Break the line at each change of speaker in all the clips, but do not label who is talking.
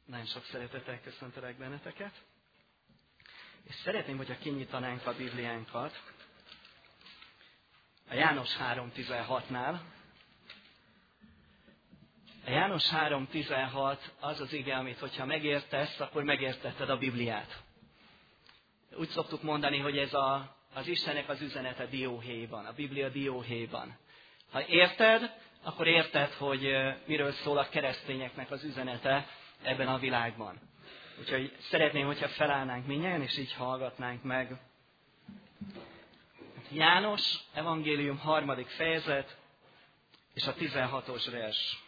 Nagyon sok szeretettel köszöntelek benneteket. És szeretném, hogyha kinyítanánk a Bibliánkat a János 3.16-nál. A János 3.16 az az ige, amit hogyha megértesz, akkor megértetted a Bibliát. Úgy szoktuk mondani, hogy ez az Istennek az üzenete dióhéjban, a Biblia dióhéjban. Ha érted, akkor érted, hogy miről szól a keresztényeknek az üzenete ebben a világban. Úgyhogy szeretném, hogyha felállnánk mindjárt, és így hallgatnánk meg. János evangélium 3. fejezet, és a 16. vers.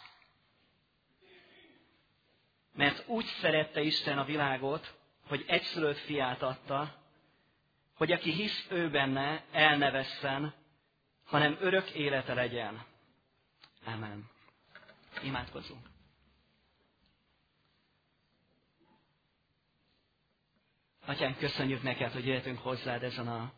Mert úgy szerette Isten a világot, hogy egyszülött fiát adta, hogy aki hisz ő benne, el ne vesszen, hanem örök élete legyen. Amen. Imádkozzunk. Atyám, köszönjük neked, hogy jöhetünk hozzád ezen a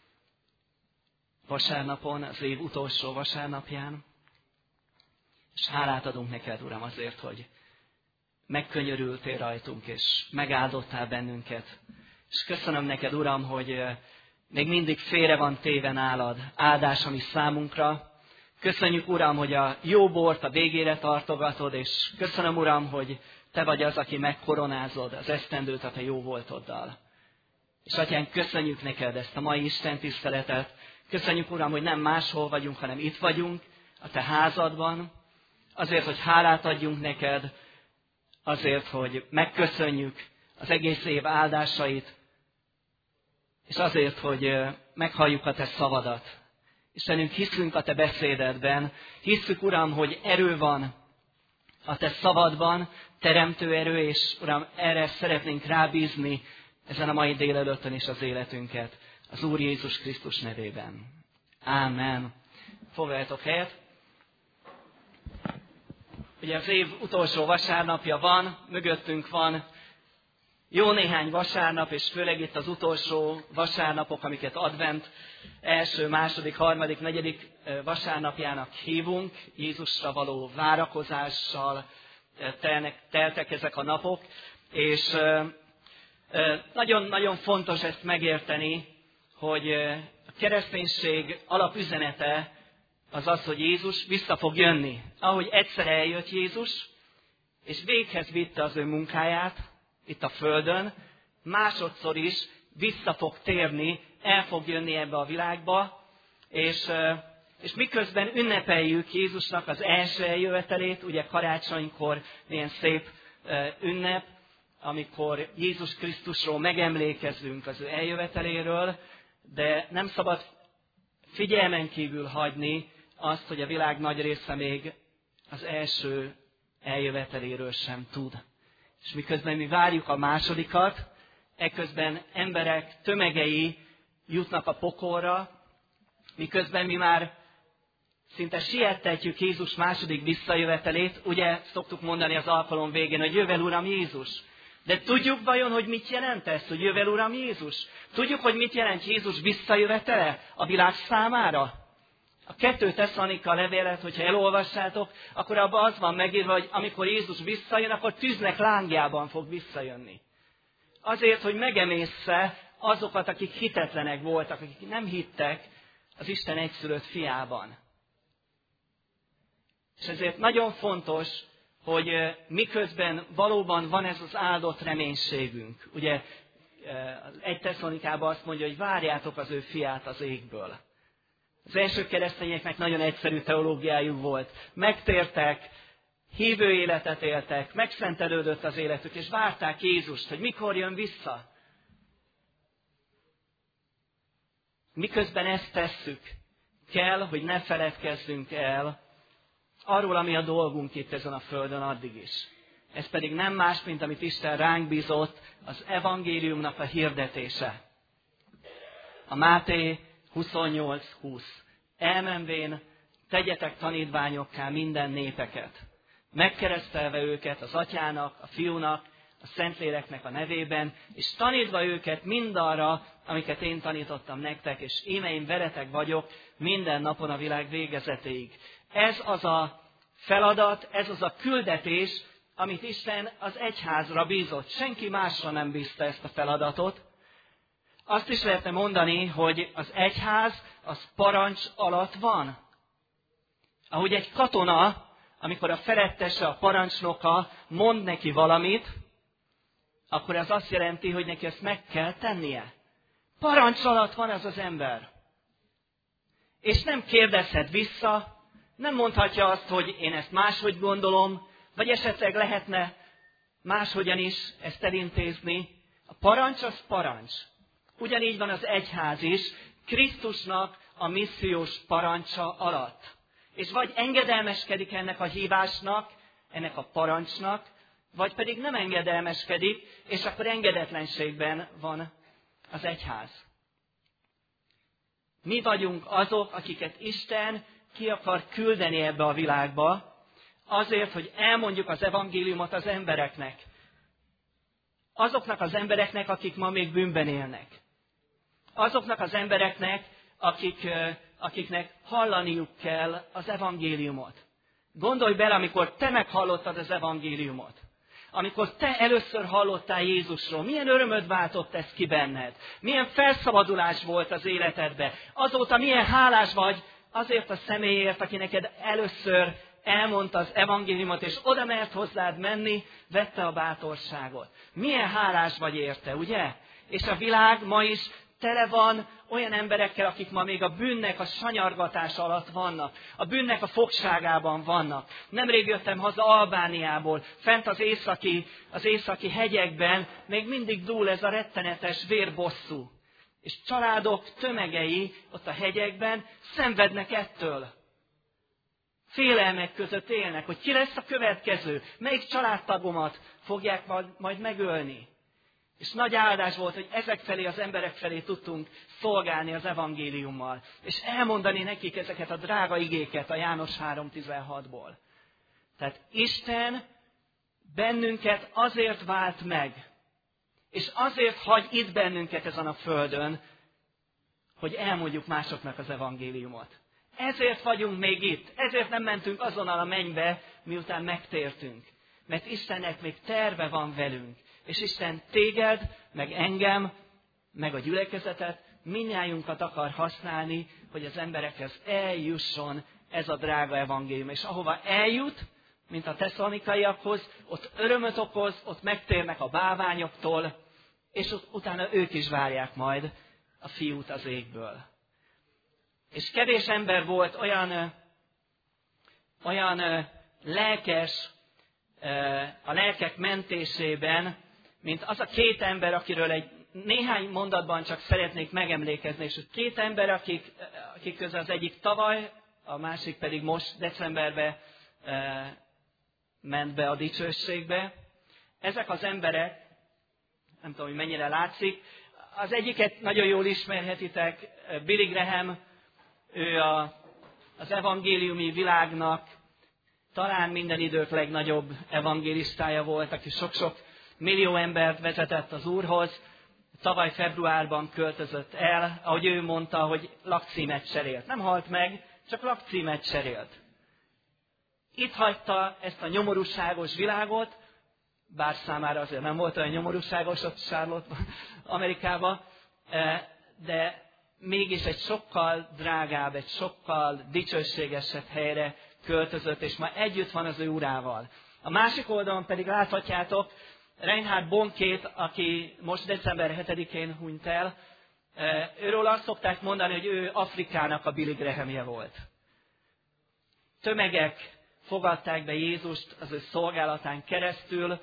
vasárnapon, az év utolsó vasárnapján. És hálát adunk neked, Uram, azért, hogy megkönyörültél rajtunk, és megáldottál bennünket. És köszönöm neked, Uram, hogy még mindig félre van téve nálad áldás, ami számunkra. Köszönjük, Uram, hogy a jó bort a végére tartogatod, és köszönöm, Uram, hogy te vagy az, aki megkoronázod az esztendőt a te jó voltoddal. És Atyán, köszönjük neked ezt a mai Isten tiszteletet. Köszönjük, Uram, hogy nem máshol vagyunk, hanem itt vagyunk, a te házadban. Azért, hogy hálát adjunk neked, azért, hogy megköszönjük az egész év áldásait, és azért, hogy meghalljuk a te szavadat. Istenünk, hiszünk a te beszédedben, hiszük, Uram, hogy erő van a te szavadban, teremtő erő, és Uram, erre szeretnénk rábízni ezen a mai délelőttön is az életünket, az Úr Jézus Krisztus nevében. Ámen. Foglaljatok helyet. Ugye az év utolsó vasárnapja van, mögöttünk van jó néhány vasárnap, és főleg itt az utolsó vasárnapok, amiket advent első, második, harmadik, negyedik vasárnapjának hívunk, Jézusra való várakozással teltek ezek a napok, és nagyon-nagyon fontos ezt megérteni, hogy a kereszténység alapüzenete az az, hogy Jézus vissza fog jönni. Ahogy egyszer eljött Jézus, és véghez vitte az ő munkáját itt a földön, másodszor is vissza fog térni, el fog jönni ebbe a világba, és miközben ünnepeljük Jézusnak az első eljövetelét, ugye karácsonykor milyen szép ünnep, amikor Jézus Krisztusról megemlékezünk az ő eljöveteléről, de nem szabad figyelmen kívül hagyni azt, hogy a világ nagy része még az első eljöveteléről sem tud. És miközben mi várjuk a másodikat, eközben emberek tömegei jutnak a pokolra, miközben mi már szinte siettetjük Jézus második visszajövetelét, ugye szoktuk mondani az alkalom végén, hogy jövel Uram Jézus. De tudjuk vajon, hogy mit jelent ez, hogy jövel Uram Jézus? Tudjuk, hogy mit jelent Jézus visszajövetele a világ számára? A 2 Tesszalonika levélet, hogyha elolvassátok, akkor abban az van megírva, hogy amikor Jézus visszajön, akkor tűznek lángjában fog visszajönni. Azért, hogy megemészze azokat, akik hitetlenek voltak, akik nem hittek az Isten egyszülött fiában. És ezért nagyon fontos, hogy miközben valóban van ez az áldott reménységünk. Ugye az 1 Tesszalonikában azt mondja, hogy várjátok az ő fiát az égből. Az első keresztényeknek nagyon egyszerű teológiájuk volt. Megtértek, hívő életet éltek, megszentelődött az életük, és várták Jézust, hogy mikor jön vissza. Miközben ezt tesszük, kell, hogy ne feledkezzünk el arról, ami a dolgunk itt ezen a földön addig is. Ez pedig nem más, mint amit Isten ránk bízott, az evangéliumnak a hirdetése. A Máté 28:20. Elmenvén tegyetek tanítványokká minden népeket, megkeresztelve őket az Atyának, a Fiúnak, a Szentléleknek a nevében, és tanítva őket mindarra, amiket én tanítottam nektek, és íme én veletek vagyok minden napon a világ végezetéig. Ez az a feladat, ez az a küldetés, amit Isten az egyházra bízott. Senki másra nem bízta ezt a feladatot. Azt is lehetne mondani, hogy az egyház az parancs alatt van. Ahogy egy katona, amikor a felettese, a parancsnoka mond neki valamit, akkor ez azt jelenti, hogy neki ezt meg kell tennie. Parancs alatt van ez az ember. És nem kérdezhet vissza, nem mondhatja azt, hogy én ezt máshogy gondolom, vagy esetleg lehetne máshogyan is ezt elintézni. A parancs az parancs. Ugyanígy van az egyház is, Krisztusnak a missziós parancsa alatt. És vagy engedelmeskedik ennek a hívásnak, ennek a parancsnak, vagy pedig nem engedelmeskedik, és akkor engedetlenségben van az egyház. Mi vagyunk azok, akiket Isten ki akar küldeni ebbe a világba, azért, hogy elmondjuk az evangéliumot az embereknek. Azoknak az embereknek, akik ma még bűnben élnek. Azoknak az embereknek, akiknek hallaniuk kell az evangéliumot. Gondolj bele, amikor te meghallottad az evangéliumot. Amikor te először hallottál Jézusról, milyen örömöt váltott ez ki benned? Milyen felszabadulás volt az életedbe? Azóta milyen hálás vagy azért a személyért, aki neked először elmondta az evangéliumot, és oda mert hozzád menni, vette a bátorságot. Milyen hálás vagy érte, ugye? És a világ ma is tele van olyan emberekkel, akik ma még a bűnnek a sanyargatása alatt vannak. A bűnnek a fogságában vannak. Nemrég jöttem haza Albániából, fent az északi hegyekben még mindig dúl ez a rettenetes vérbosszú. És családok tömegei ott a hegyekben szenvednek ettől. Félelmek között élnek, hogy ki lesz a következő, melyik családtagomat fogják majd megölni. És nagy áldás volt, hogy ezek felé, az emberek felé tudtunk szolgálni az evangéliummal. És elmondani nekik ezeket a drága igéket a János 3.16-ból. Tehát Isten bennünket azért vált meg, és azért hagy itt bennünket ezen a földön, hogy elmondjuk másoknak az evangéliumot. Ezért vagyunk még itt, ezért nem mentünk azonnal a mennybe, miután megtértünk. Mert Istennek még terve van velünk. És Isten téged, meg engem, meg a gyülekezetet, mindnyájunkat akar használni, hogy az emberekhez eljusson ez a drága evangélium. És ahova eljut, mint a tesszalonikaiakhoz, ott örömöt okoz, ott megtérnek a bálványoktól, és utána ők is várják majd a fiút az égből. És kevés ember volt olyan lelkes a lelkek mentésében, mint az a két ember, akiről egy néhány mondatban csak szeretnék megemlékezni, és két ember, akik közül az egyik tavaly, a másik pedig most decemberben ment be a dicsőségbe. Ezek az emberek, nem tudom, hogy mennyire látszik, az egyiket nagyon jól ismerhetitek, Billy Graham, ő az evangéliumi világnak talán minden idők legnagyobb evangélistája volt, aki sok-sok millió embert vezetett az Úrhoz. Tavaly februárban költözött el, ahogy ő mondta, hogy lakcímet cserélt. Nem halt meg, csak lakcímet cserélt. Itt hagyta ezt a nyomorúságos világot, bár számára azért nem volt olyan nyomorúságos ott Charlotte, Amerikában, de mégis egy sokkal drágább, egy sokkal dicsőségesebb helyre költözött, és ma együtt van az ő urával. A másik oldalon pedig láthatjátok Reinhard Bonkét, aki most december 7-én hunyt el. Őről azt szokták mondani, hogy ő Afrikának a Billy Grahamje volt. Tömegek fogadták be Jézust az ő szolgálatán keresztül,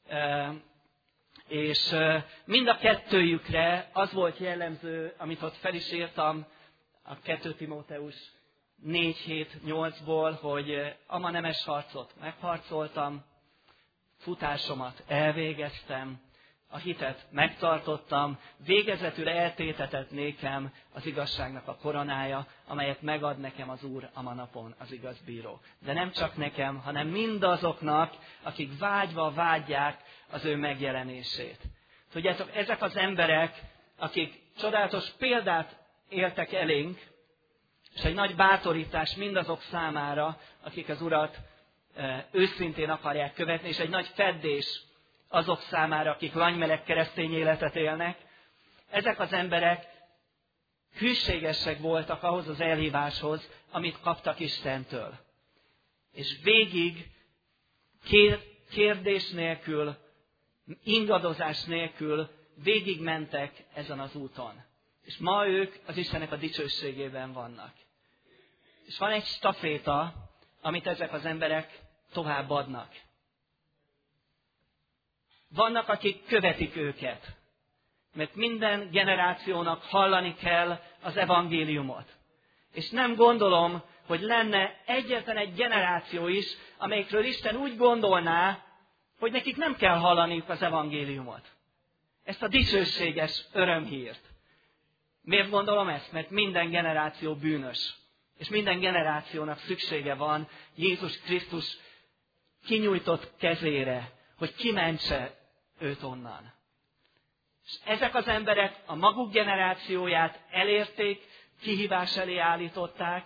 és mind a kettőjükre az volt jellemző, amit ott fel is írtam a 2 Timóteus 4-7-8-ból, hogy ama nemes harcot megharcoltam, futásomat elvégeztem, a hitet megtartottam, végezetül eltétetett nékem az igazságnak a koronája, amelyet megad nekem az Úr a manapon, az igaz bíró. De nem csak nekem, hanem mindazoknak, akik vágyva vágyják az ő megjelenését. Tudjátok, ezek az emberek, akik csodálatos példát éltek elénk, és egy nagy bátorítás mindazok számára, akik az Urat őszintén akarják követni, és egy nagy feddés azok számára, akik lanymeleg keresztény életet élnek. Ezek az emberek hűségesek voltak ahhoz az elhíváshoz, amit kaptak Istentől. És végig kérdés nélkül, ingadozás nélkül végigmentek ezen az úton. És ma ők az Istennek a dicsőségében vannak. És van egy staféta, amit ezek az emberek továbbadnak. Vannak, akik követik őket, mert minden generációnak hallani kell az evangéliumot. És nem gondolom, hogy lenne egyetlen egy generáció is, amelyikről Isten úgy gondolná, hogy nekik nem kell hallaniuk az evangéliumot. Ezt a dicsőséges örömhírt. Miért gondolom ezt? Mert minden generáció bűnös. És minden generációnak szüksége van Jézus Krisztus kinyújtott kezére, hogy kimentse őt onnan. És ezek az emberek a maguk generációját elérték, kihívás elé állították,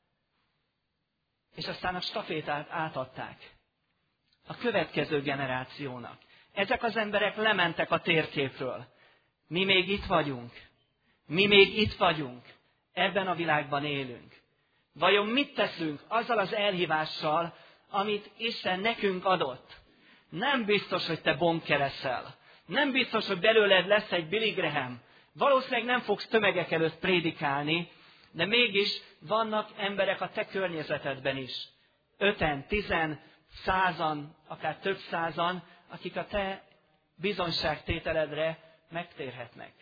és aztán a stafétát átadták a következő generációnak. Ezek az emberek lementek a térképről. Mi még itt vagyunk. Mi még itt vagyunk. Ebben a világban élünk. Vajon mit teszünk azzal az elhívással, amit Isten nekünk adott? Nem biztos, hogy te Bonke leszel. Nem biztos, hogy belőled lesz egy Billy Graham. Valószínűleg nem fogsz tömegek előtt prédikálni, de mégis vannak emberek a te környezetedben is. 5-en, 10-en, 100-an, akár több százan, akik a te bizonyságtételedre megtérhetnek.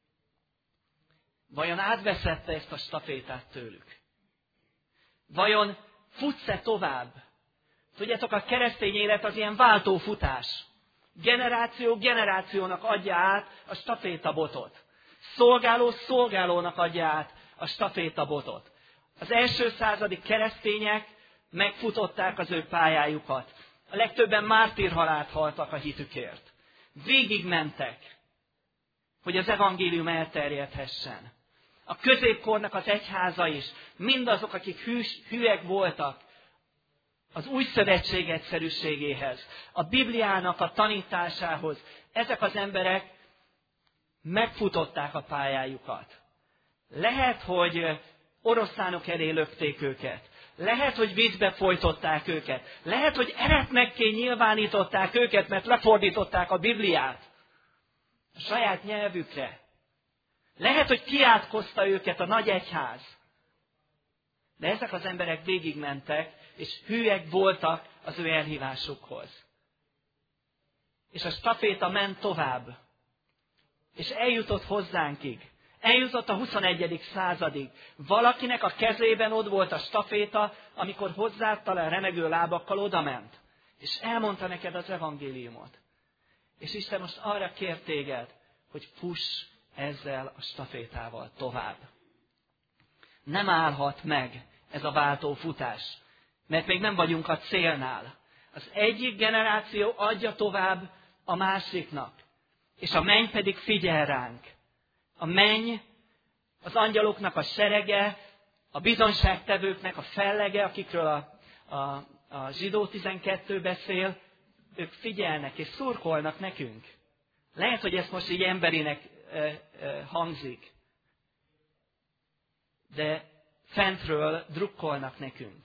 Vajon átveszed ezt a stafétát tőlük? Vajon futsz-e tovább? Tudjátok, a keresztény élet az ilyen váltófutás. Generáció generációnak adja át a stafétabotot. Szolgáló szolgálónak adja át a stafétabotot. Az első századi keresztények megfutották az ő pályájukat. A legtöbben mártírhalált haltak a hitükért. Végigmentek, hogy az evangélium elterjedhessen. A középkornak az egyháza is, mindazok, akik hűek voltak az új szövetség egyszerűségéhez, a Bibliának a tanításához, ezek az emberek megfutották a pályájukat. Lehet, hogy oroszlánok elé lökték őket. Lehet, hogy vízbe folytották őket. Lehet, hogy eretnekké nyilvánították őket, mert lefordították a Bibliát a saját nyelvükre. Lehet, hogy kiátkozta őket a nagy egyház. De ezek az emberek végigmentek, és hűek voltak az ő elhívásukhoz. És a staféta ment tovább. És eljutott hozzánkig. Eljutott a 21. századig. Valakinek a kezében ott volt a staféta, amikor hozzáttal remegő lábakkal odament. És elmondta neked az evangéliumot. És Isten most arra kér téged, hogy fuss ezzel a stafétával tovább. Nem állhat meg ez a váltófutás, mert még nem vagyunk a célnál. Az egyik generáció adja tovább a másiknak, és a menny pedig figyel ránk. A menny, az angyaloknak a serege, a bizonyságtevőknek a fellege, akikről a Zsidó 12 beszél, ők figyelnek és szurkolnak nekünk. Lehet, hogy ez most így emberinek hangzik, de fentről drukkolnak nekünk.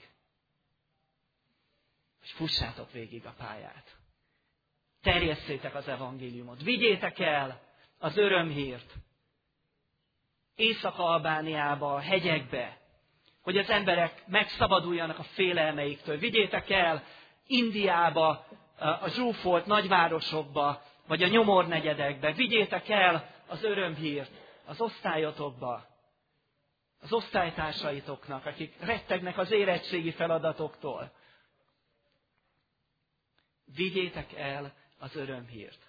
És fussátok végig a pályát. Terjesszétek az evangéliumot. Vigyétek el az örömhírt Észak-Albániába, a hegyekbe, hogy az emberek megszabaduljanak a félelmeiktől. Vigyétek el Indiába, a zsúfolt nagyvárosokba, vagy a nyomornegyedekbe. Vigyétek el az örömhírt az osztályotokba, az osztálytársaitoknak, akik rettegnek az érettségi feladatoktól. Vigyétek el az örömhírt.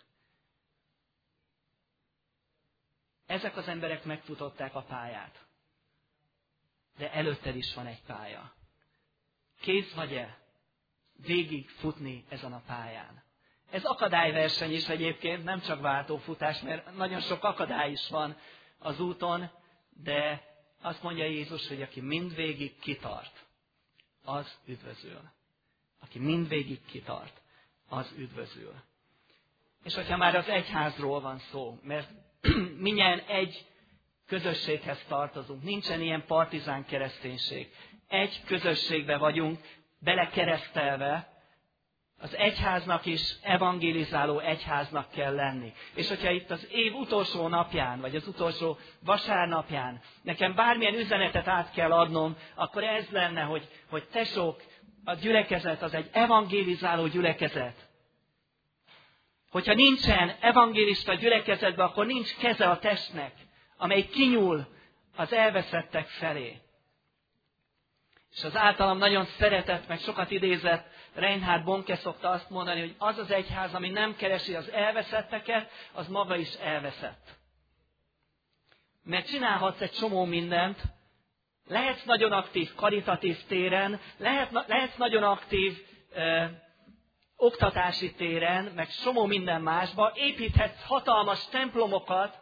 Ezek az emberek megfutották a pályát. De előtted is van egy pálya. Kész vagy-e végig futni ezen a pályán? Ez akadályverseny is egyébként, nem csak váltófutás, mert nagyon sok akadály is van az úton, de azt mondja Jézus, hogy aki mindvégig kitart, az üdvözül. aki mindvégig kitart, az üdvözül. És hogyha már az egyházról van szó, mert mindjárt egy közösséghez tartozunk, nincsen ilyen partizán kereszténység. Egy közösségbe vagyunk belekeresztelve, az egyháznak is evangélizáló egyháznak kell lenni. És hogyha itt az év utolsó napján, vagy az utolsó vasárnapján nekem bármilyen üzenetet át kell adnom, akkor ez lenne, hogy tesók, a gyülekezet az egy evangélizáló gyülekezet. Hogyha nincsen evangélista gyülekezetben, akkor nincs keze a testnek, amely kinyúl az elveszettek felé. És az általam nagyon szeretett, meg sokat idézett Reinhard Bonke szokta azt mondani, hogy az az egyház, ami nem keresi az elveszetteket, az maga is elveszett. Mert csinálhatsz egy csomó mindent, lehetsz nagyon aktív karitatív téren, lehetsz nagyon aktív oktatási téren, meg csomó minden másba, építhetsz hatalmas templomokat,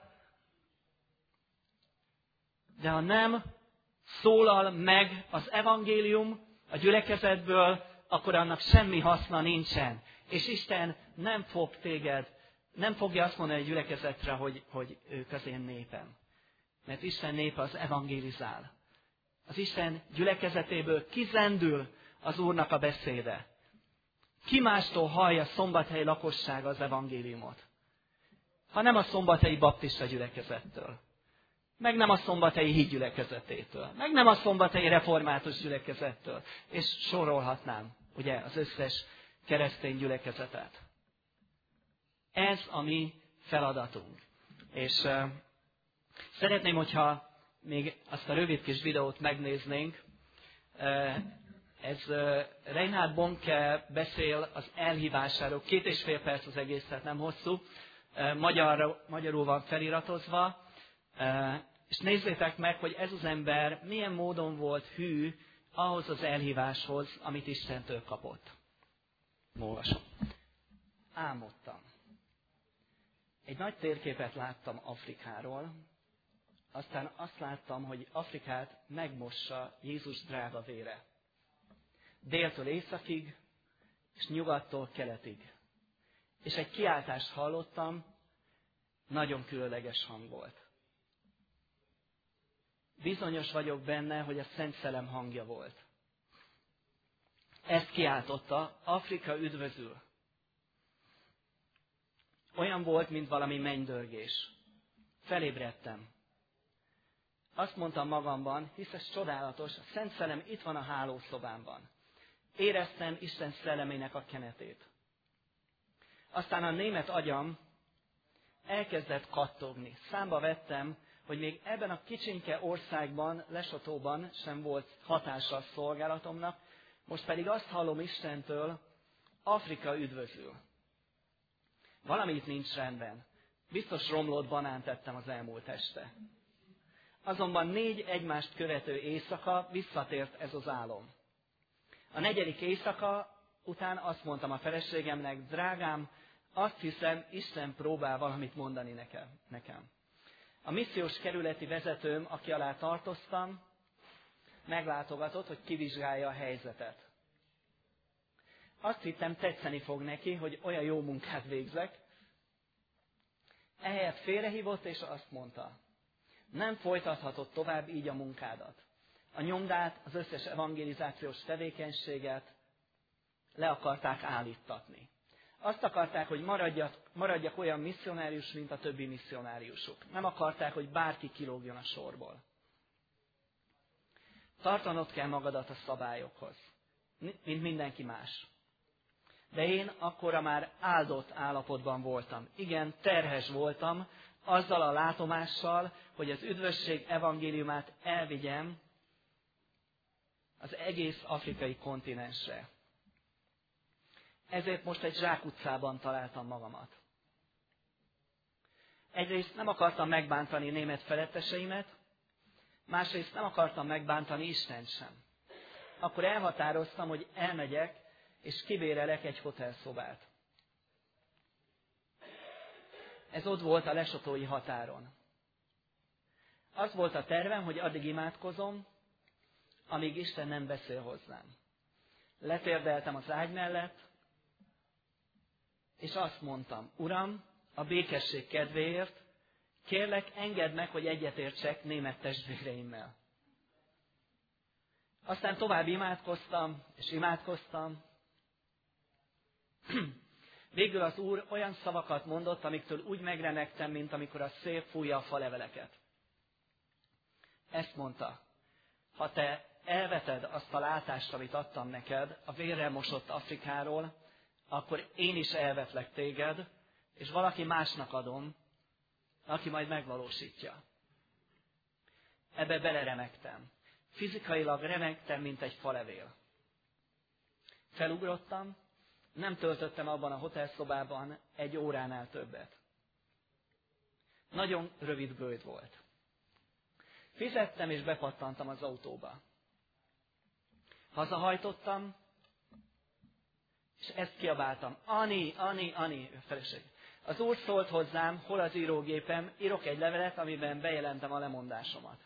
de ha nem szólal meg az evangélium a gyülekezetből, akkor annak semmi haszna nincsen. És Isten nem fogja azt mondani a gyülekezetre, hogy ők az én népem. Mert Isten népe az evangélizál. Az Isten gyülekezetéből kizendül az Úrnak a beszéde. Ki mástól hallja Szombathelyi lakossága az evangéliumot? Ha nem a szombathelyi baptista gyülekezettől. Meg nem a szombathelyi hídgyülekezetétől. Meg nem a szombathelyi református gyülekezettől. És sorolhatnám, ugye, az összes keresztény gyülekezetet. Ez a mi feladatunk. És szeretném, hogyha még azt a rövid kis videót megnéznénk. Ez Reinhard Bonke beszél az elhívásáról. 2,5 perc az egész, tehát nem hosszú. Magyarul van feliratozva. És nézzétek meg, hogy ez az ember milyen módon volt hű ahhoz az elhíváshoz, amit Istentől kapott. Olvasom. Álmodtam. Egy nagy térképet láttam Afrikáról, aztán azt láttam, hogy Afrikát megmossa Jézus drága vére. Déltől északig, és nyugattól keletig. És egy kiáltást hallottam, nagyon különleges hang volt. Bizonyos vagyok benne, hogy a Szent Szellem hangja volt. Ezt kiáltotta, Afrika üdvözül. Olyan volt, mint valami mennydörgés. Felébredtem. Azt mondtam magamban, hisz ez csodálatos, a Szent Szellem itt van a hálószobámban. Éreztem Isten szellemének a kenetét. Aztán a német agyam elkezdett kattogni. Számba vettem, hogy még ebben a kicsinke országban, Lesotóban sem volt hatása a szolgálatomnak, most pedig azt hallom Istentől, Afrika üdvözül. Valami itt nincs rendben. Biztos romlott banánt ettem az elmúlt este. Azonban 4 egymást követő éjszaka visszatért ez az álom. A 4. éjszaka után azt mondtam a feleségemnek, drágám, azt hiszem, Isten próbál valamit mondani nekem. A missziós kerületi vezetőm, aki alá tartoztam, meglátogatott, hogy kivizsgálja a helyzetet. Azt hittem, tetszeni fog neki, hogy olyan jó munkát végzek. Ehelyett félrehívott, és azt mondta, nem folytathatod tovább így a munkádat. A nyomdát, az összes evangelizációs tevékenységet le akarták állítatni. Azt akarták, hogy maradjak olyan misszionárius, mint a többi misszionáriusok. Nem akarták, hogy bárki kilógjon a sorból. Tartanod kell magadat a szabályokhoz, mint mindenki más. De én akkora már áldott állapotban voltam. Igen, terhes voltam, azzal a látomással, hogy az üdvösség evangéliumát elvigyem az egész afrikai kontinensre. Ezért most egy zsákutcában találtam magamat. Egyrészt nem akartam megbántani német feletteseimet, másrészt nem akartam megbántani Istent sem. Akkor elhatároztam, hogy elmegyek, és kibérelek egy hotelszobát. Ez ott volt a lesotói határon. Az volt a tervem, hogy addig imádkozom, amíg Isten nem beszél hozzám. letérdeltem az ágy mellett, és azt mondtam, Uram, a békesség kedvéért, kérlek, engedd meg, hogy egyetértsek német testvéreimmel. Aztán tovább imádkoztam, és imádkoztam. Végül az Úr olyan szavakat mondott, amiktől úgy megremegtem, mint amikor a szél fújja a faleveleket. Ezt mondta, ha te elveted azt a látást, amit adtam neked, a vérrel mosott Afrikáról, akkor én is elvetlek téged, és valaki másnak adom, aki majd megvalósítja. Ebbe beleremegtem. Fizikailag remegtem, mint egy falevél. Felugrottam, nem töltöttem abban a hotelszobában 1 óránál többet. Nagyon rövid bőjt volt. Fizettem és bepattantam az autóba. Hazahajtottam, és ezt kiabáltam. Ani, Ani, Ani, feleség. Az Úr szólt hozzám, hol az írógépem, írok egy levelet, amiben bejelentem a lemondásomat.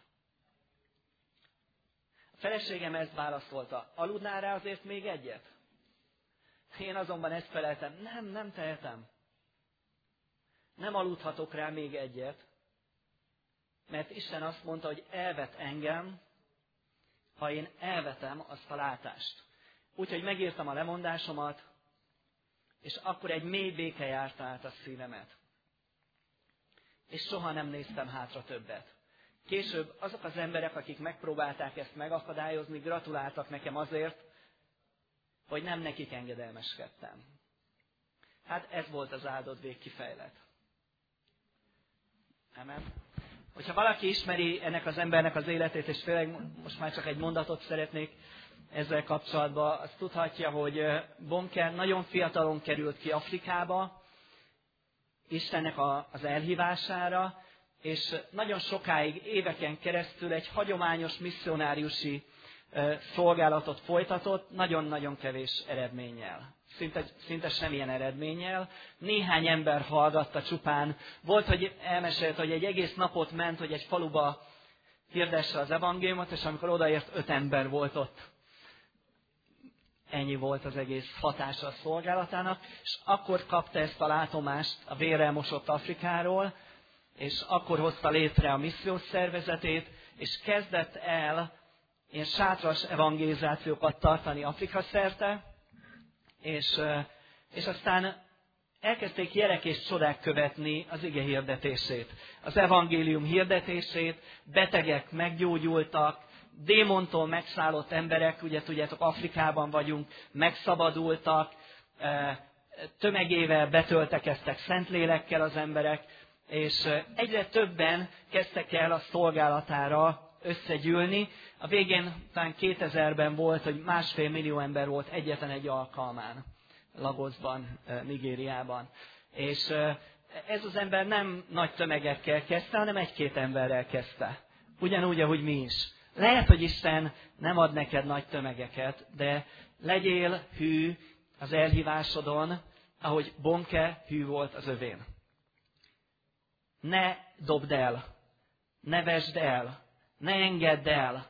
A feleségem ezt válaszolta, aludnál rá azért még egyet? Én azonban ezt feleltem, nem tehetem. Nem aludhatok rá még egyet, mert Isten azt mondta, hogy elvet engem, ha én elvetem azt a látást. Úgyhogy megírtam a lemondásomat, és akkor egy mély béke járta át a szívemet. És soha nem néztem hátra többet. Később azok az emberek, akik megpróbálták ezt megakadályozni, gratuláltak nekem azért, hogy nem nekik engedelmeskedtem. Hát ez volt az áldott végkifejlet. Amen. Hogyha valaki ismeri ennek az embernek az életét, és tényleg most már csak egy mondatot szeretnék ezzel kapcsolatban, azt tudhatja, hogy Bonke nagyon fiatalon került ki Afrikába, Istennek az elhívására, és nagyon sokáig, éveken keresztül egy hagyományos misszionáriusi szolgálatot folytatott, nagyon-nagyon kevés eredménnyel. Szinte semmilyen eredménnyel. Néhány ember hallgatta csupán. Volt, hogy elmesélt, hogy egy egész napot ment, hogy egy faluba hirdesse az evangéliumot, és amikor odaért 5 ember volt ott. Ennyi volt az egész hatása a szolgálatának, és akkor kapta ezt a látomást a vérrel mosott Afrikáról, és akkor hozta létre a missziós szervezetét, és kezdett el ilyen sátras evangelizációkat tartani Afrika szerte, és aztán elkezdték jelek és csodák követni az ige hirdetését, az evangélium hirdetését, betegek meggyógyultak, démontól megszállott emberek, ugye tudjátok, Afrikában vagyunk, megszabadultak, tömegével betöltekeztek Szentlélekkel az emberek, és egyre többen kezdtek el a szolgálatára összegyűlni. A végén talán 2000-ben volt, hogy 1,5 millió ember volt egyetlen egy alkalmán, Lagosban, Nigériában. És ez az ember nem nagy tömegekkel kezdte, hanem 1-2 emberrel kezdte. Ugyanúgy, ahogy mi is. Lehet, hogy Isten nem ad neked nagy tömegeket, de legyél hű az elhívásodon, ahogy Bonke hű volt az övén. Ne dobd el, ne vesd el, ne engedd el,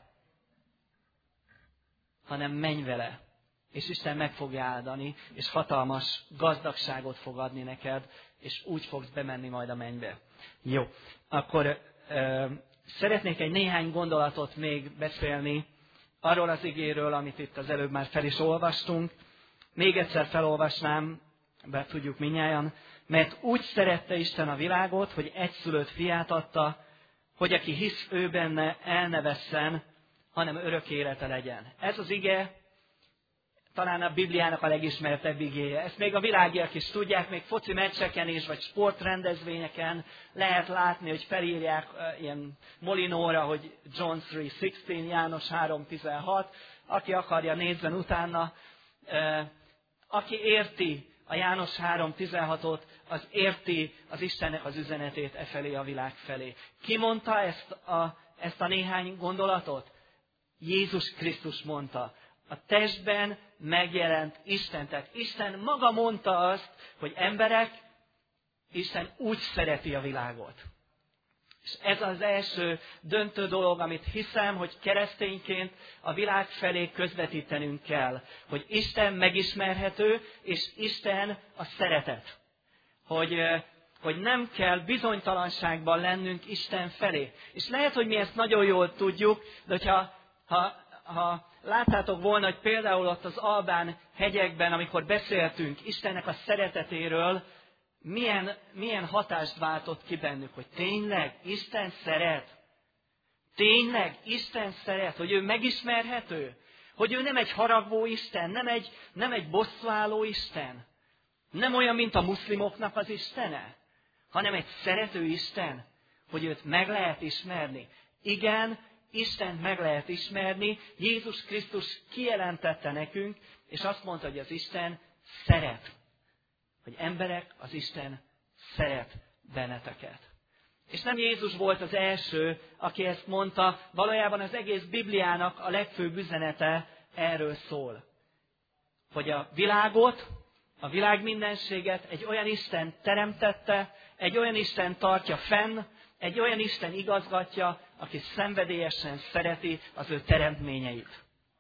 hanem menj vele, és Isten meg fogja áldani, és hatalmas gazdagságot fog adni neked, és úgy fogsz bemenni majd a mennybe. Jó, akkor szeretnék egy néhány gondolatot még beszélni arról az igéről, amit itt az előbb már fel is olvastunk. Még egyszer felolvasnám, bár tudjuk mindnyájan, mert úgy szerette Isten a világot, hogy egyszülött fiát adta, hogy aki hisz ő benne, el ne vesszen, hanem örök élete legyen. Ez az ige talán a Bibliának a legismertebb igéje. Ezt még a világiak is tudják, még foci meccseken is, vagy sportrendezvényeken lehet látni, hogy felírják ilyen molinóra, hogy John 3:16, János 3:16. Aki akarja, nézzen utána. Aki érti a János 3:16-ot, az érti az Istennek az üzenetét efelé a világ felé. Ki mondta ezt a néhány gondolatot? Jézus Krisztus mondta. A testben megjelent Isten. Tehát Isten maga mondta azt, hogy emberek, Isten úgy szereti a világot. És ez az első döntő dolog, amit hiszem, hogy keresztényként a világ felé közvetítenünk kell. Hogy Isten megismerhető, és Isten a szeretet. Hogy nem kell bizonytalanságban lennünk Isten felé. És lehet, hogy mi ezt nagyon jól tudjuk, de hogyha ha láttátok volna, hogy például ott az Albán hegyekben, amikor beszéltünk Istennek a szeretetéről, milyen hatást váltott ki bennük, hogy tényleg Isten szeret? Tényleg Isten szeret, hogy ő megismerhető? Hogy ő nem egy haragvó Isten, nem egy bosszúálló Isten? Nem olyan, mint a muszlimoknak az Istene, hanem egy szerető Isten, hogy őt meg lehet ismerni. Igen, Istent meg lehet ismerni, Jézus Krisztus kijelentette nekünk, és azt mondta, hogy az Isten szeret. Hogy emberek, az Isten szeret benneteket. És nem Jézus volt az első, aki ezt mondta, valójában az egész Bibliának a legfőbb üzenete erről szól. Hogy a világot, a világ mindenséget egy olyan Isten teremtette, egy olyan Isten tartja fenn, egy olyan Isten igazgatja, aki szenvedélyesen szereti az ő teremtményeit.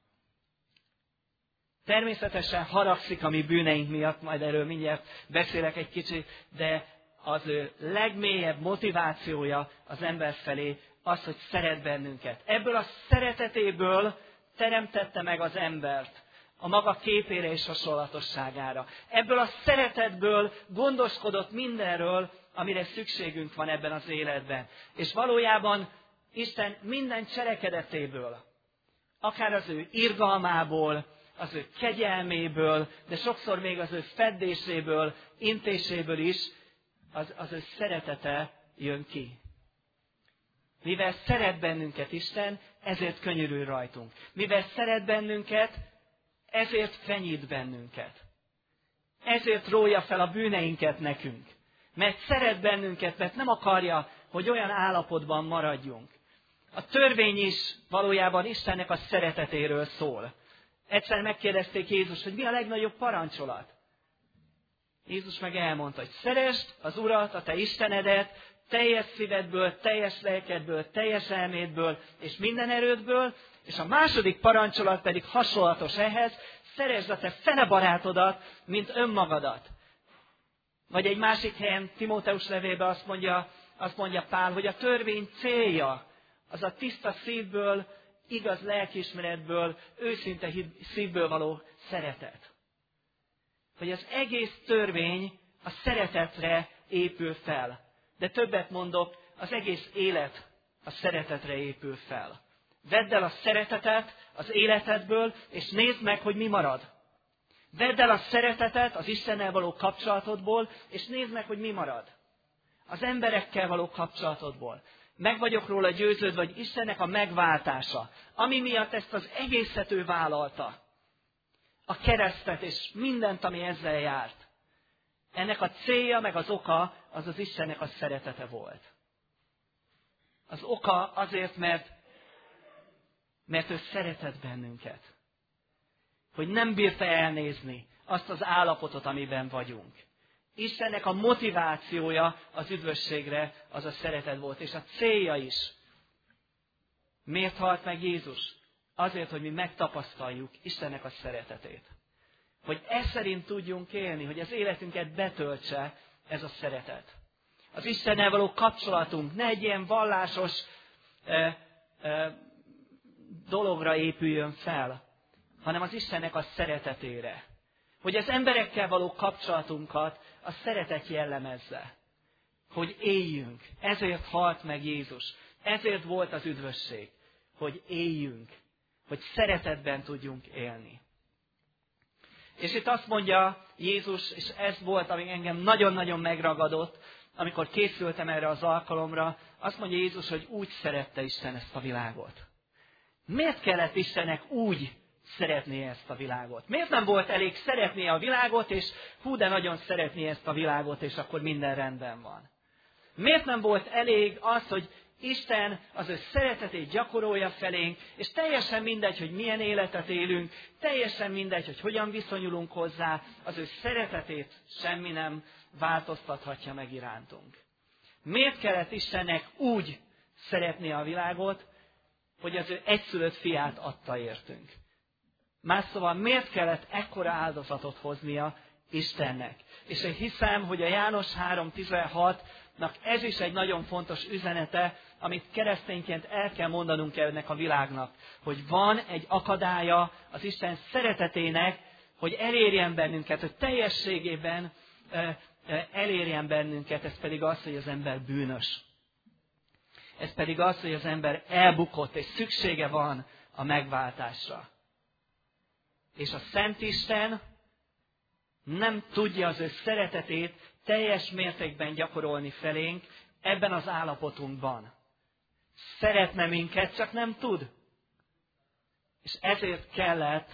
Természetesen haragszik a mi bűneink miatt, majd erről mindjárt beszélek egy kicsit, de az ő legmélyebb motivációja az ember felé az, hogy szeret bennünket. Ebből a szeretetéből teremtette meg az embert a maga képére és hasonlatosságára. Ebből a szeretetből gondoskodott mindenről, amire szükségünk van ebben az életben. És valójában Isten minden cselekedetéből, akár az ő irgalmából, az ő kegyelméből, de sokszor még az ő feddéséből, intéséből is, az ő szeretete jön ki. Mivel szeret bennünket Isten, ezért könyörül rajtunk. Mivel szeret bennünket, ezért fenyít bennünket. Ezért rója fel a bűneinket nekünk. Mert szeret bennünket, mert nem akarja, hogy olyan állapotban maradjunk. A törvény is valójában Istennek a szeretetéről szól. Egyszer megkérdezték Jézus, hogy mi a legnagyobb parancsolat. Jézus meg elmondta, hogy szeresd az Urat, a te Istenedet, teljes szívedből, teljes lelkedből, teljes elmédből és minden erődből, és a második parancsolat pedig hasonlatos ehhez, szeresd a te fene barátodat, mint önmagadat. Vagy egy másik helyen, Timóteus levélben azt mondja Pál, hogy a törvény célja az a tiszta szívből, igaz lelkiismeretből, őszinte szívből való szeretet. Hogy az egész törvény a szeretetre épül fel. De többet mondok, az egész élet a szeretetre épül fel. Vedd el a szeretetet az életedből, és nézd meg, hogy mi marad. Vedd el a szeretetet az Istennel való kapcsolatodból, és nézd meg, hogy mi marad. Az emberekkel való kapcsolatodból. Meg vagyok róla győződve, hogy Istennek a megváltása, ami miatt ezt az egészet ő vállalta, a keresztet és mindent, ami ezzel járt. Ennek a célja, meg az oka, az az Istennek a szeretete volt. Az oka azért, mert ő szeretett bennünket. Hogy nem bírta elnézni azt az állapotot, amiben vagyunk. Istennek a motivációja az üdvösségre az a szeretet volt, és a célja is. Miért halt meg Jézus? Azért, hogy mi megtapasztaljuk Istennek a szeretetét. Hogy ez szerint tudjunk élni, hogy az életünket betöltse ez a szeretet. Az Istennel való kapcsolatunk ne egy ilyen vallásos dologra épüljön fel, hanem az Istennek a szeretetére. Hogy az emberekkel való kapcsolatunkat a szeretet jellemezze. Hogy éljünk. Ezért halt meg Jézus. Ezért volt az üdvösség. Hogy éljünk. Hogy szeretetben tudjunk élni. És itt azt mondja Jézus, és ez volt, ami engem nagyon-nagyon megragadott, amikor készültem erre az alkalomra, azt mondja Jézus, hogy úgy szerette Isten ezt a világot. Miért kellett Istennek úgy szeretné ezt a világot? Miért nem volt elég szeretnie a világot, és hú, de nagyon szeretné ezt a világot, és akkor minden rendben van? Miért nem volt elég az, hogy Isten az ő szeretetét gyakorolja felénk, és teljesen mindegy, hogy milyen életet élünk, teljesen mindegy, hogy hogyan viszonyulunk hozzá, az ő szeretetét semmi nem változtathatja meg irántunk. Miért kellett Istennek úgy szeretni a világot, hogy az ő egyszülött fiát adta értünk? Más szóval, miért kellett ekkora áldozatot hoznia Istennek? És én hiszem, hogy a János 3:16-nak ez is egy nagyon fontos üzenete, amit keresztényként el kell mondanunk ennek a világnak, hogy van egy akadálya az Isten szeretetének, hogy elérjen bennünket, hogy teljességében elérjen bennünket, ez pedig az, hogy az ember bűnös. Ez pedig az, hogy az ember elbukott, és szüksége van a megváltásra. És a Szent Isten nem tudja az ő szeretetét teljes mértékben gyakorolni felénk ebben az állapotunkban. Szeretne minket, csak nem tud. És ezért kellett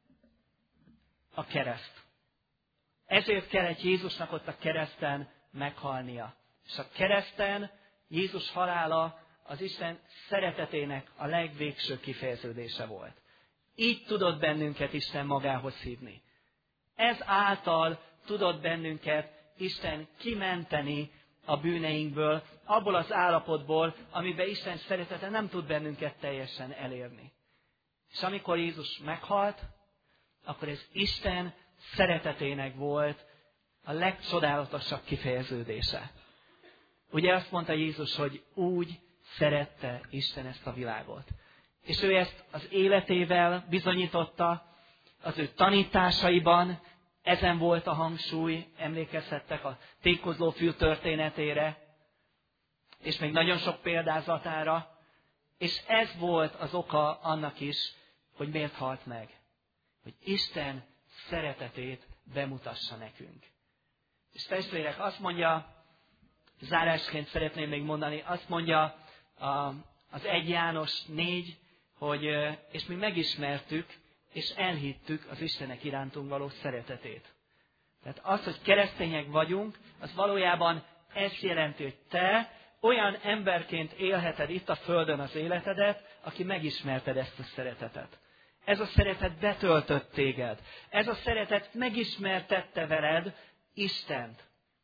a kereszt. Ezért kellett Jézusnak ott a kereszten meghalnia. És a kereszten Jézus halála az Isten szeretetének a legvégső kifejeződése volt. Így tudott bennünket Isten magához hívni. Ez által tudott bennünket Isten kimenteni a bűneinkből, abból az állapotból, amiben Isten szeretete nem tud bennünket teljesen elérni. És amikor Jézus meghalt, akkor ez Isten szeretetének volt a legcsodálatosabb kifejeződése. Ugye azt mondta Jézus, hogy úgy szerette Isten ezt a világot. És ő ezt az életével bizonyította, az ő tanításaiban, ezen volt a hangsúly, emlékezhettek a tékozlófül történetére, és még nagyon sok példázatára, és ez volt az oka annak is, hogy miért halt meg. Hogy Isten szeretetét bemutassa nekünk. És testvérek, azt mondja, zárásként szeretném még mondani, azt mondja az 1 János 4, hogy és mi megismertük, és elhittük az Istenek irántunk való szeretetét. Tehát az, hogy keresztények vagyunk, az valójában ezt jelenti, hogy te olyan emberként élheted itt a földön az életedet, aki megismerted ezt a szeretetet. Ez a szeretet betöltött téged. Ez a szeretet megismertette veled Istent.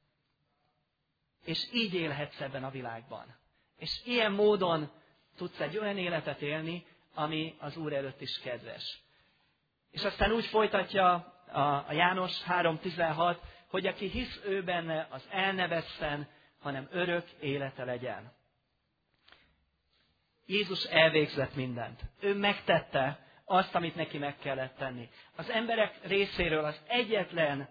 És így élhetsz ebben a világban. És ilyen módon tudsz egy olyan életet élni, ami az Úr előtt is kedves. És aztán úgy folytatja a János 3:16, hogy aki hisz ő benne, az el ne vesszen, hanem örök élete legyen. Jézus elvégzett mindent. Ő megtette azt, amit neki meg kellett tenni. Az emberek részéről az egyetlen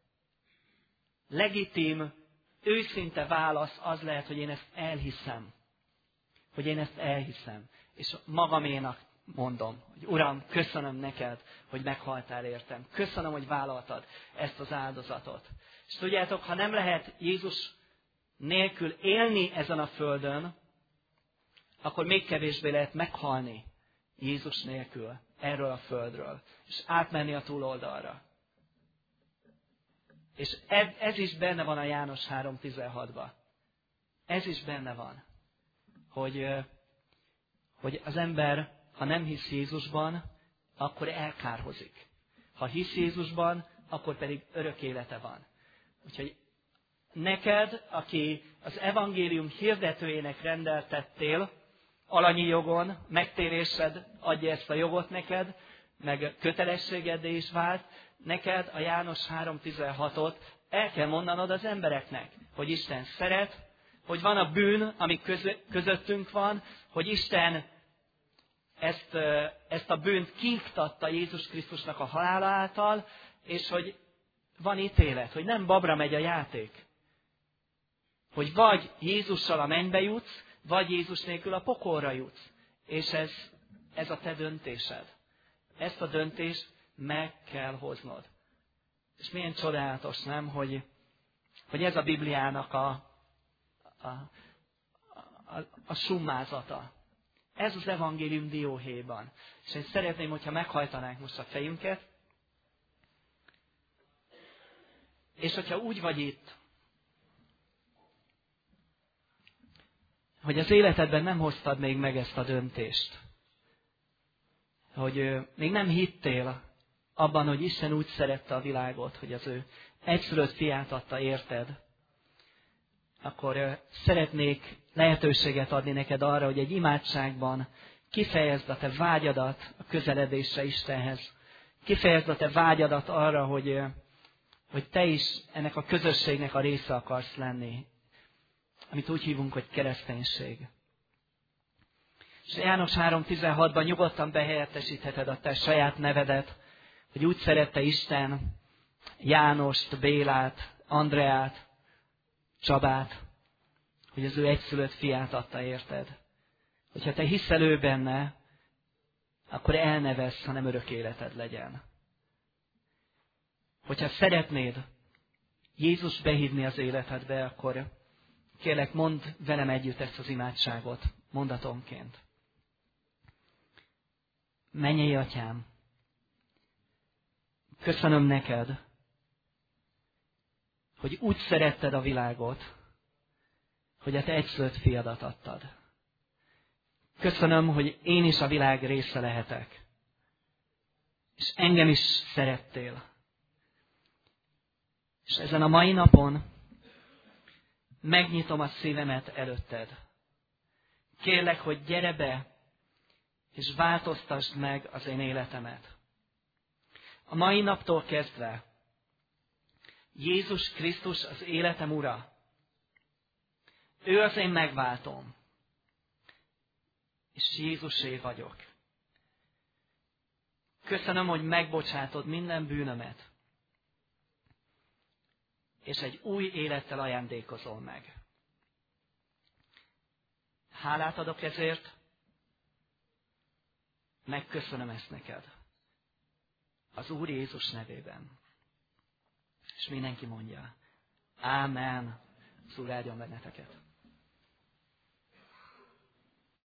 legitim, őszinte válasz az lehet, hogy én ezt elhiszem. Hogy én ezt elhiszem. És magaménak mondom, hogy Uram, köszönöm neked, hogy meghaltál értem. Köszönöm, hogy vállaltad ezt az áldozatot. És tudjátok, ha nem lehet Jézus nélkül élni ezen a földön, akkor még kevésbé lehet meghalni Jézus nélkül erről a földről, és átmenni a túloldalra. És ez is benne van a János 3:16-ban. Ez is benne van, hogy az ember, ha nem hisz Jézusban, akkor elkárhozik. Ha hisz Jézusban, akkor pedig örök élete van. Úgyhogy neked, aki az evangélium hirdetőjének rendeltettél, alanyi jogon, megtérésed adja ezt a jogot neked, meg kötelességeddé is vált, neked a János 3:16-ot el kell mondanod az embereknek, hogy Isten szeret, hogy van a bűn, ami közöttünk van, hogy Isten ezt a bűnt kiiktatta Jézus Krisztusnak a halála által, és hogy van ítélet, hogy nem babra megy a játék. Hogy vagy Jézussal a mennybe jutsz, vagy Jézus nélkül a pokolra jutsz. És ez a te döntésed. Ezt a döntést meg kell hoznod. És milyen csodálatos, nem, hogy ez a Bibliának a summázata. Ez az evangélium dióhéjban. És én szeretném, hogyha meghajtanánk most a fejünket, és hogyha úgy vagy itt, hogy az életedben nem hoztad még meg ezt a döntést, hogy még nem hittél abban, hogy Isten úgy szerette a világot, hogy az ő egyszülött fiát adta érted, akkor szeretnék lehetőséget adni neked arra, hogy egy imádságban kifejezd a te vágyadat a közeledésre Istenhez. Kifejezd a te vágyadat arra, hogy te is ennek a közösségnek a része akarsz lenni, amit úgy hívunk, hogy kereszténység. És János 3.16-ban nyugodtan behelyettesítheted a te saját nevedet, hogy úgy szerette Isten Jánost, Bélát, Andreát, Csabát, hogy az ő egyszülött fiát adta érted. Hogyha te hiszel ő benne, akkor elnevezz, hanem örök életed legyen. Hogyha szeretnéd Jézus behívni az életedbe, akkor kérlek, mondd velem együtt ezt az imádságot, mondatonként. Mennyei Atyám, köszönöm neked, hogy úgy szeretted a világot, hogy a te egyszülött fiadat adtad. Köszönöm, hogy én is a világ része lehetek. És engem is szerettél. És ezen a mai napon megnyitom a szívemet előtted. Kérlek, hogy gyere be, és változtasd meg az én életemet. A mai naptól kezdve Jézus Krisztus az életem ura. Ő az én megváltom. És Jézusé vagyok. Köszönöm, hogy megbocsátod minden bűnömet. És egy új élettel ajándékozol meg. Hálát adok ezért, megköszönöm ezt neked. Az Úr Jézus nevében. És mindenki mondja, Ámen. Az Úr áldjon benneteket.